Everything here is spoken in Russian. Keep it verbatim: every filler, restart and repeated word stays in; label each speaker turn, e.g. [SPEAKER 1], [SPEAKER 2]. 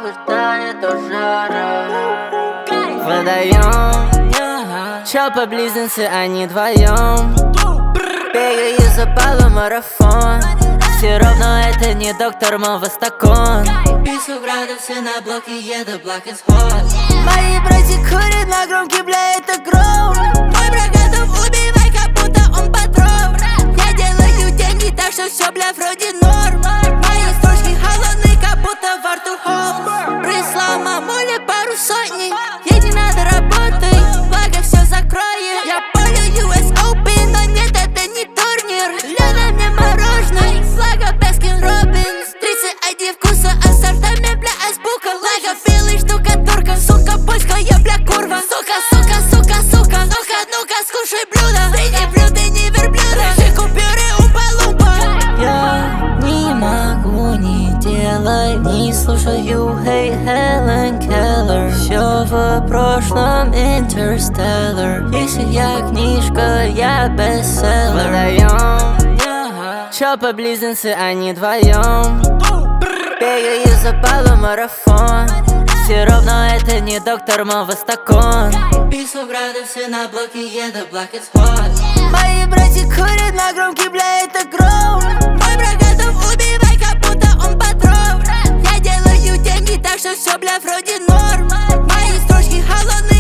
[SPEAKER 1] возбуждает до жара. Выдаем, чё по близнецы, они вдвоем. Бегаю за полумарафон. Все равно это не доктор Мовостакон. Пишу градусы на блоке, еду black is hot. Мои братья курят на громкий, бля, это гром. Мой брат готов убивать, как будто он патрон. Я делаю деньги, так что все, бля, вроде норм. Мои строчки холодные, как будто во рту холм. Прислал мамуля пару сотней, ей не надо работать, благо все закроет. Я полю ю эс Open, но нет, это не турнир. Лена мне мороженое, благо Баскин Роббинс. Тридцать один вкуса, ассортами, бля, азбука. Лага белый штукатурка, сука, польская, бля, курва. Сука, сука, сука, сука, ну-ка, ну-ка, скушай блюдо. Ты не блюдо, не верблюда, ты купюры умпа-лумпа. Я не могу не делать, не слушаю Hey Helen Keller. Все в прошлом Interstellar. Если я книжка, я бестселлер. Выдаем, чё по близнецы, они вдвоем. Бегаю за полумарафон. Все равно это не доктор Мовостакон. Пишу градусы на блоке, еду black is hot. Мои братья курят на громкий, бля, это гром. Мой брат готов убивать, как будто он патрон. Я делаю деньги, так что все, бля, вроде норм. Мои строчки холодные.